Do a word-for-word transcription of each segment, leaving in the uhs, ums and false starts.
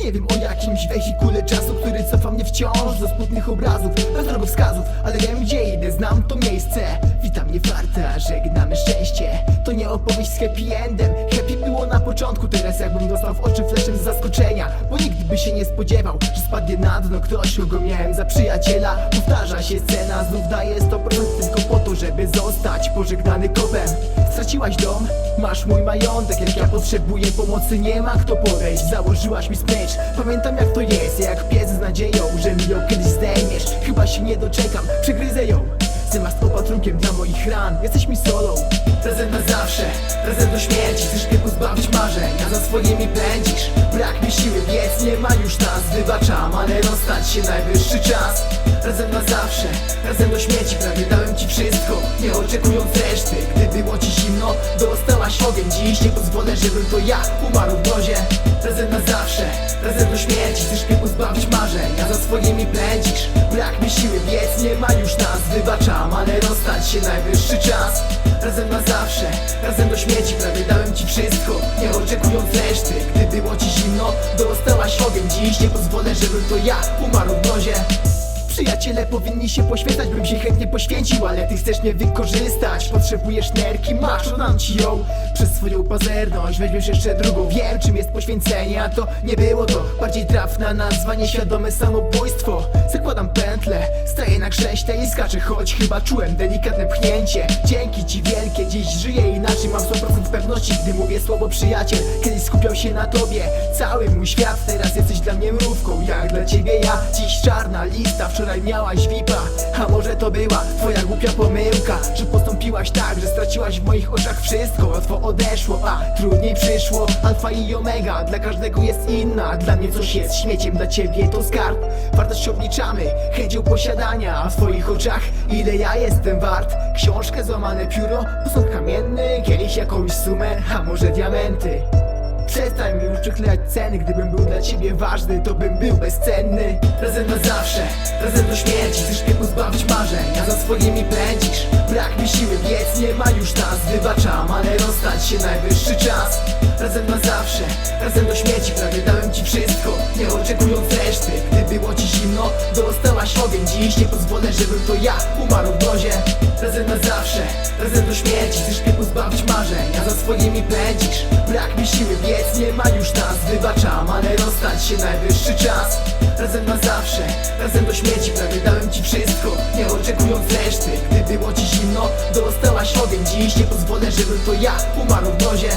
Nie wiem o jakimś wehikule czasu, który cofa mnie wciąż do smutnych obrazów, bez drogowskazów, ale wiem gdzie idę, znam to miejsce. Witam mnie farta, żegnamy szczęście. To nie opowieść z happy endem. Happy było na początku, teraz jakbym dostał w oczy fleszem z zaskoczenia. Bo nikt by się nie spodziewał, że spadnie na dno ktoś, kogo miałem za przyjaciela. Powtarza się scena, znów daje sto procent tylko po to, żeby zostać pożegnany kopem. Straciłaś dom, masz mój majątek, jak ja potrzebuję pomocy, nie ma kto podejść. Założyłaś mi smycz, pamiętam jak to jest, jak pies z nadzieją, że mi ją kiedyś zdejmiesz. Chyba się nie doczekam, przegryzę ją zamiast opatrunkiem dla moich ran. Jesteś mi solą, razem na zawsze, razem do śmierci. Chcesz mnie pozbawić marzeń, a za swoimi pędzisz. Brak mi siły biec, nie ma już nas. Wybaczam, ale rozstać się najwyższy czas. Razem na zawsze, razem do śmierci. Prawie dałem ci wszystko, nie oczekując reszty. Gdy było ci zimno, dostałaś ogień. Dziś nie pozwolę, żebym to ja umarł w mrozie. Razem na zawsze, razem do śmierci. Chcesz mnie pozbawić marzeń, a za swoimi pędzisz. Brak mi siły biec, nie ma już nas. Wybaczam, ale rozstać się najwyższy czas. Razem na zawsze, razem do śmierci. Prawie dałem ci wszystko, nie oczekując reszty. Gdy było ci zimno, dostałaś ogień. Dziś nie pozwolę, żebym to ja umarł w mrozie. Przyjaciele powinni się poświęcać, bym się chętnie poświęcił, ale ty chcesz mnie wykorzystać. Potrzebujesz nerki, masz, oddam ci ją. Przez swoją pazerność weźmiesz jeszcze drugą. Wiem czym jest poświęcenie, a to nie było to. Bardziej trafna nazwa, nieświadome samobójstwo. Zakładam pętlę, staję na krześle i skaczę, choć chyba czułem delikatne pchnięcie. Dzięki ci wielkie, dziś żyję inaczej. Mam sto procent pewności, gdy mówię słowo przyjaciel. Kiedyś skupiał się na tobie cały mój świat, teraz jesteś dla mnie mrówką, jak dla ciebie ja. Dziś czarna lista, wczoraj miałaś vipa. A może to była twoja głupia pomyłka, że postąpiłaś tak, że straciłaś w moich oczach wszystko. Łatwo odeszło, a trudniej przyszło. Alfa i omega, dla każdego jest inna. Dla mnie coś jest śmieciem, dla ciebie to skarb. Wartość obliczamy chęcią posiadania, a w twoich oczach ile ja jestem wart. Książkę, złamane pióro, posąg kamienny, kiedyś jakąś sumę, a może diamenty. Przestań mi już przyklejać ceny, gdybym był dla ciebie ważny, to bym był bezcenny. Razem na zawsze, razem do śmierci. Chcesz mnie pozbawić marzeń, a za swoimi pędzisz. Brak mi siły biec, nie ma już nas. Wybaczam, ale rozstać się najwyższy czas. Razem na zawsze, razem do śmierci. Prawie dałem ci wszystko, nie oczekując reszty. Gdy było ci zimno, dostałaś ogień. Dziś nie pozwolę, żebym to ja umarł w mrozie. Razem na zawsze, razem do śmierci. Chcesz mnie pozbawić marzeń, a za swoimi pędzisz. Brak mi siły biec, nie ma już nas. Wybaczam, ale rozstać się najwyższy czas. Razem na zawsze, razem do śmierci. Prawie dałem ci wszystko, nie oczekując reszty. Gdy było ci zimno, dostałaś ogień. Dziś nie pozwolę, żebym to ja umarł w mrozie.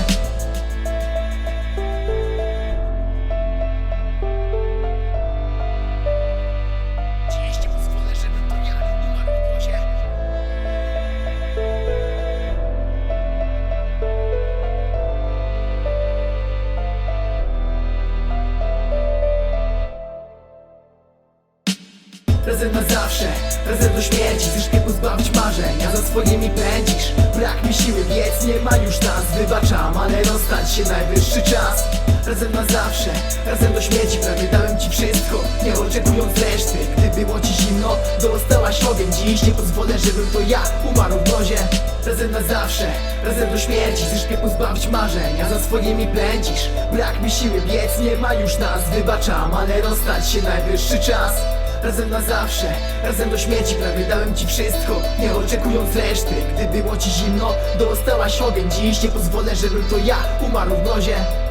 Razem na zawsze, razem do śmierci. Chcesz mnie pozbawić marzeń, a za swoimi pędzisz. Brak mi siły biec, nie ma już nas. Wybaczam, ale rozstać się najwyższy czas. Razem na zawsze, razem do śmierci. Prawie dałem ci wszystko, nie oczekując reszty. Gdy było ci zimno, dostałaś ogień. Dziś nie pozwolę, żebym to ja umarł w mrozie. Razem na zawsze, razem do śmierci. Chcesz mnie pozbawić marzeń, a za swoimi pędzisz. Brak mi siły biec, nie ma już nas. Wybaczam, ale rozstać się najwyższy czas. Razem na zawsze, razem do śmierci. Prawie dałem ci wszystko, nie oczekując reszty. Gdy było ci zimno, dostałaś ogień. Dziś nie pozwolę, żebym to ja umarł w mrozie.